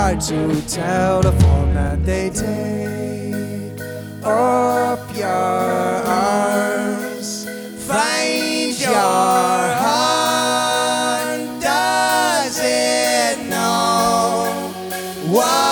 hard to tell the form that they take. Up your arms, find your heart. Does it know what